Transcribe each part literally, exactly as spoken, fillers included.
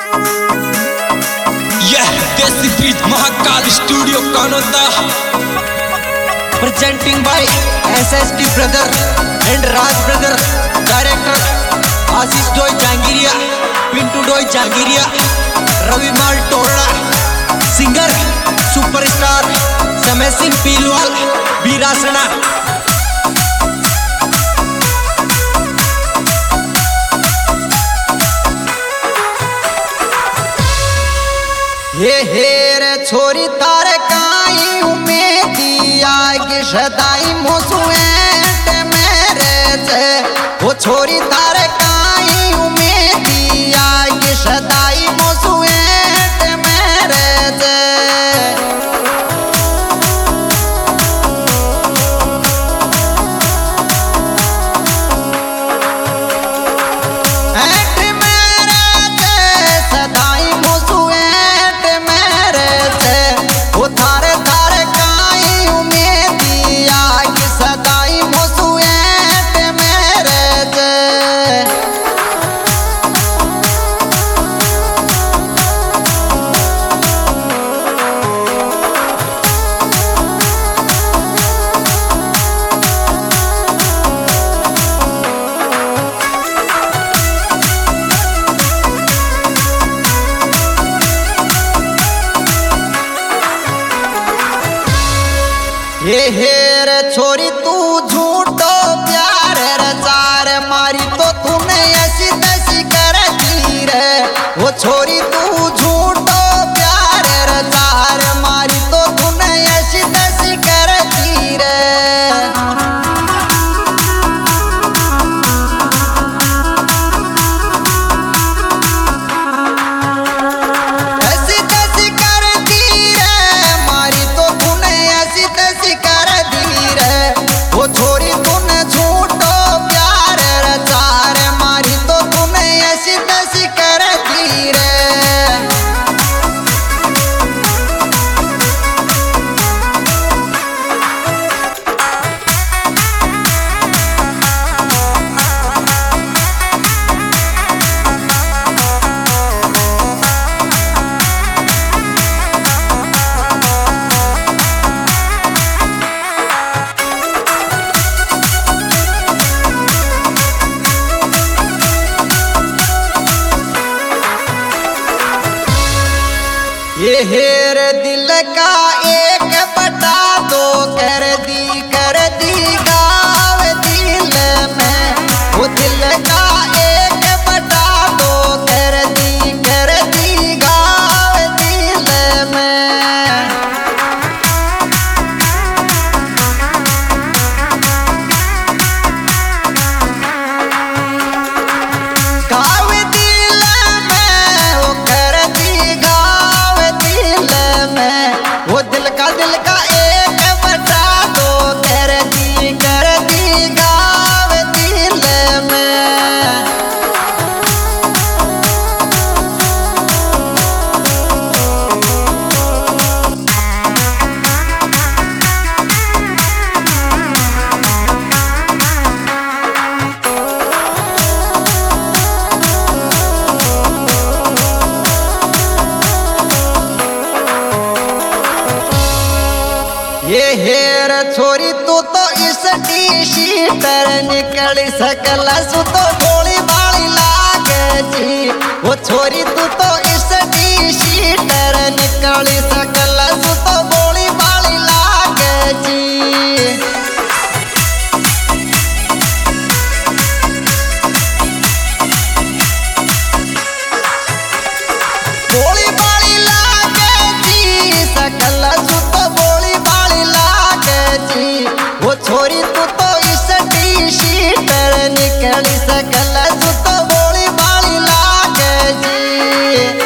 यह देसी beat Mahakal studio Kanoda presenting by S S D brother and Raj brother, director Ashish Doi Jangiria, Pintu Doi Jangiria, Ravi Mal Tola, singer superstar Samay Singh Pilwal, Birasana. हे हे रे छोरी तारे काई उमेदी आगे सदाई मोसुएट मेरे से वो छोरी तारे काई उमेदी आगे सदाई मोसुएट मेरे से हे हे रे छोरी तू झूठो प्यार रे चार मारी तो तूने ऐसी तैसी कर दी रे वो छोरी तू झूठो प्यार रे चार मारी तो तूने ऐसी तैसी कर दी रे ये हेर दिल का एक बटा दो कर दी कर दी गाँव दिल में वो दिल का एक बटा दो कर दी कर दी गाँव दिल में गाँव दिल में वो कर दी गाँव वो दिल का दिल का एक बटा दो कर दी कर दी गाँव दिल में ये हेर छोरी तू तो इस टी शीटर निकल सकल सु तो गोली बाली लागे जी वो छोरी तू तो इस टी शीटर निकल सकल सु तो गोली बाली लागे जी गोली बाली लागे जी सकल सु तो गोली वो छोरी तू तो इस टी शीटर निकल सकल तू तो गोली बाली लागे जी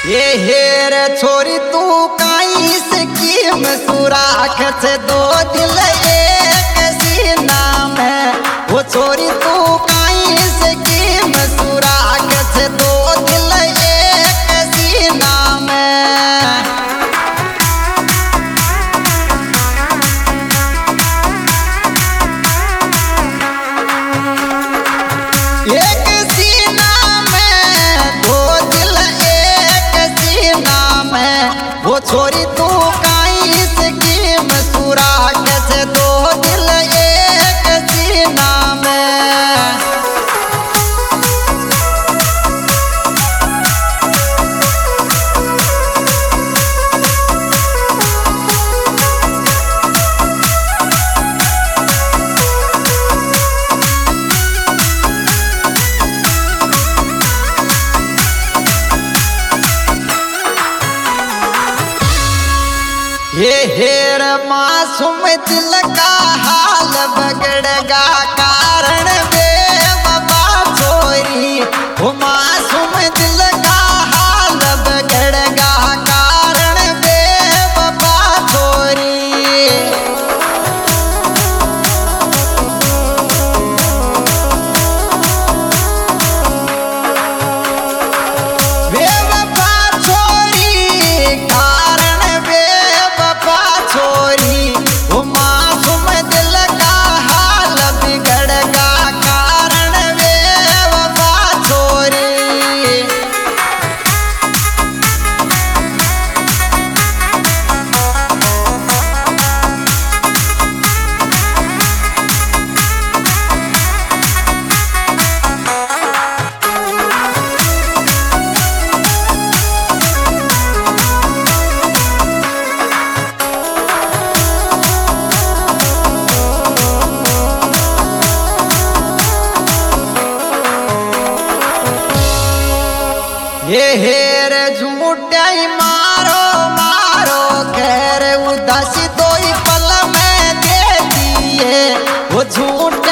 ये हेर छोरी तू काई स्कीम सुराख से दो दिल एक सीना में। वो छोरी तू काई स्कीम सुराख से दो दिल एक सीना में। एक सीना में दो दिल एक सीना में। वो छोरी तू काई स्कीम सुराख से दो दिल एक सीना में। ये हेर मासूम दिल का हाल बगड़गा कारण बेवफा छोरी। वो मासूम दिल का हाल बगड़गा कारण बेवफा छोरी। बेवफा छोरी कारण बेवफा छोरी। वो मासूम दिल का हाल बिगड़गा कारण बेवफा छोरी। ये हेर झूठाई मारो मारो खैर उदासी दो ही पल में दे दिए। वो झूठ